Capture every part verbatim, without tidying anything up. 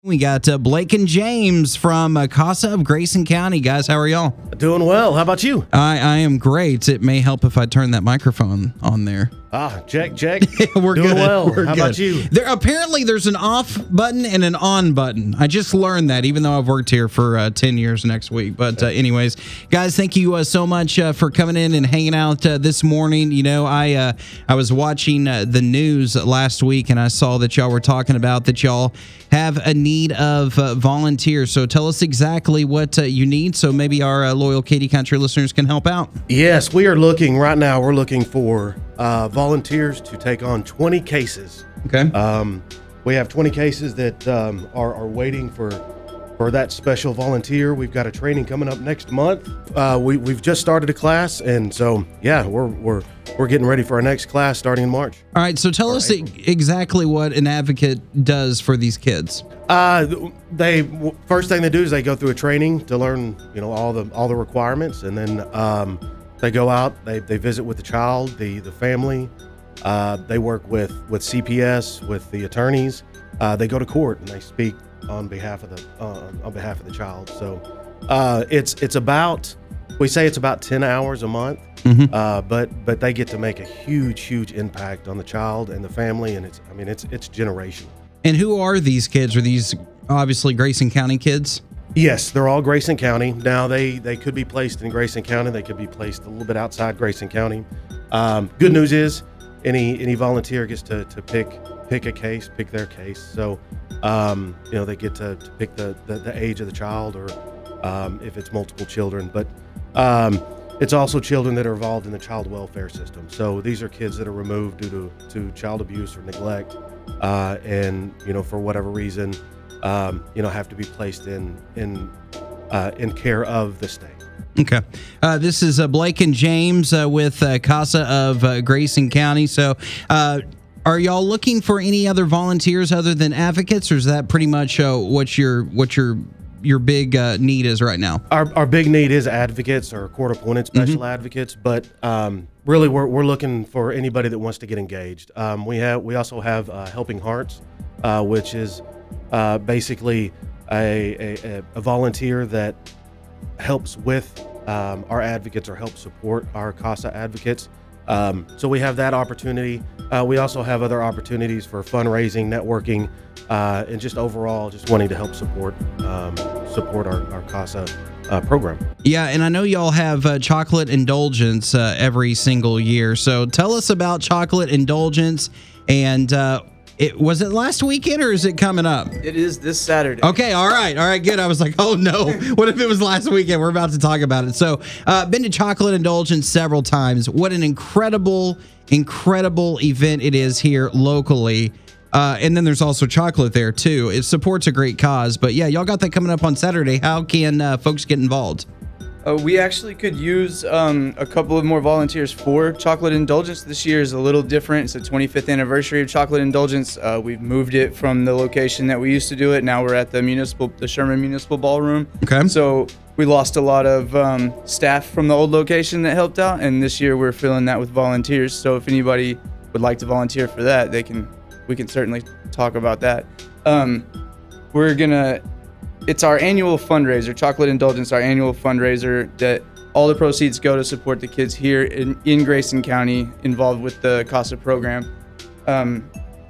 We got uh, Blake and James from uh, CASA of Grayson County. Guys, how are y'all? Doing well. How about you? I, I am great. It may help if I turn that microphone on there. Ah, check, check. We're Doing good. well. We're How good. about you? There apparently there's an off button and an on button. I just learned that, even though I've worked here for uh, ten years next week. But uh, anyways, guys, thank you uh, so much uh, for coming in and hanging out uh, this morning. You know, I uh, I was watching uh, the news last week, and I saw that y'all were talking about that y'all have a need of uh, volunteers. So tell us exactly what uh, you need, so maybe our uh, loyal Katy Country listeners can help out. Yes, we are looking right now. We're looking for uh, volunteers to take on twenty cases. Okay. Um, we have twenty cases that um, are, are waiting for for that special volunteer. We've got a training coming up next month. Uh, we we've just started a class, and so yeah, we're we're we're getting ready for our next class starting in March. All right. So tell us e- exactly what an advocate does for these kids. Uh, they first thing they do is they go through a training to learn, you know, all the all the requirements, and then um, they go out. They, they visit with the child, the the family. Uh, they work with with C P S, with the attorneys. Uh, they go to court and they speak on behalf of the uh, on behalf of the child. So uh, it's it's about we say it's about ten hours a month, Mm-hmm. uh, but but they get to make a huge huge impact on the child and the family, and it's I mean it's it's generational. And who are these kids? Are these obviously Grayson County kids? Yes, they're all Grayson County. Now, they, they could be placed in Grayson County. They could be placed a little bit outside Grayson County. Um, good news is any any volunteer gets to, to pick pick a case, pick their case. So, um, you know, they get to, to pick the, the, the age of the child, or um, if it's multiple children. But um, it's also children that are involved in the child welfare system. So these are kids that are removed due to, to child abuse or neglect, uh, and, you know, for whatever reason, Um, you know, have to be placed in in uh, in care of the state. Okay. Uh, this is uh, Blake and James uh, with uh, CASA of uh, Grayson County. So uh, are y'all looking for any other volunteers other than advocates, or is that pretty much uh, what your what your your big uh, need is right now? Our our big need is advocates or court-appointed special Mm-hmm. advocates, but um, really we're we're looking for anybody that wants to get engaged. Um, we have we also have uh, Helping Hearts, uh, which is Uh, basically a, a, a volunteer that helps with um, our advocates or helps support our CASA advocates. Um, so we have that opportunity. Uh, we also have other opportunities for fundraising, networking, uh, and just overall just wanting to help support um, support our, our CASA uh, program. Yeah, and I know y'all have uh, chocolate indulgence uh, every single year. So tell us about chocolate indulgence, and uh, It, was it last weekend or is it coming up? It is this Saturday. Okay, all right, all right, good. I was like, oh no, what if it was last weekend? We're about to talk about it. So, uh, been to Chocolate Indulgence several times. What an incredible, incredible event it is here locally. Uh, and then there's also chocolate there too. It supports a great cause. But yeah, y'all got that coming up on Saturday. How can uh, folks get involved? Uh, we actually could use um, a couple of more volunteers for Chocolate Indulgence. This year is a little different. It's the twenty-fifth anniversary of Chocolate Indulgence. Uh, we've moved it from the location that we used to do it. Now we're at the municipal, the Sherman Municipal Ballroom. Okay. So we lost a lot of um, staff from the old location that helped out, and this year we're filling that with volunteers. So if anybody would like to volunteer for that, they can. We can certainly talk about that. Um, we're gonna. It's our annual fundraiser, Chocolate Indulgence, our annual fundraiser that all the proceeds go to support the kids here in, in Grayson County involved with the CASA program. Um,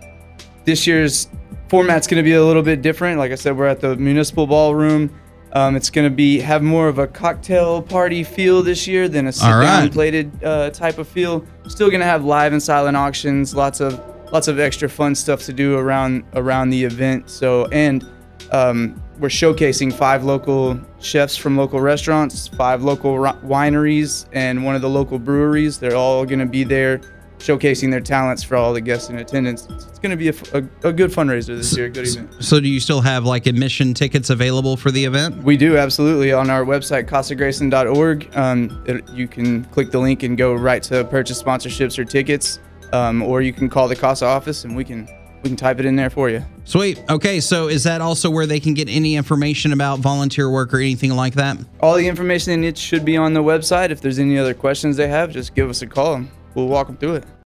this year's format's going to be a little bit different. Like I said, we're at the Municipal Ballroom. Um, it's going to be have more of a cocktail party feel this year than a sit-down right. plated uh, type of feel. Still going to have live and silent auctions, lots of lots of extra fun stuff to do around around the event. So and um, we're showcasing five local chefs from local restaurants, five local ri- wineries, and one of the local breweries. They're all going to be there showcasing their talents for all the guests in attendance. It's, it's going to be a, f- a, a good fundraiser this year, a good event. So do you still have like admission tickets available for the event? We do, absolutely. On our website, casa grayson dot org, um, it, you can click the link and go right to purchase sponsorships or tickets, um, or you can call the CASA office and we can we can type it in there for you. Sweet. Okay, so is that also where they can get any information about volunteer work or anything like that? All the information in it should be on the website. If there's any other questions they have, just give us a call and we'll walk them through it.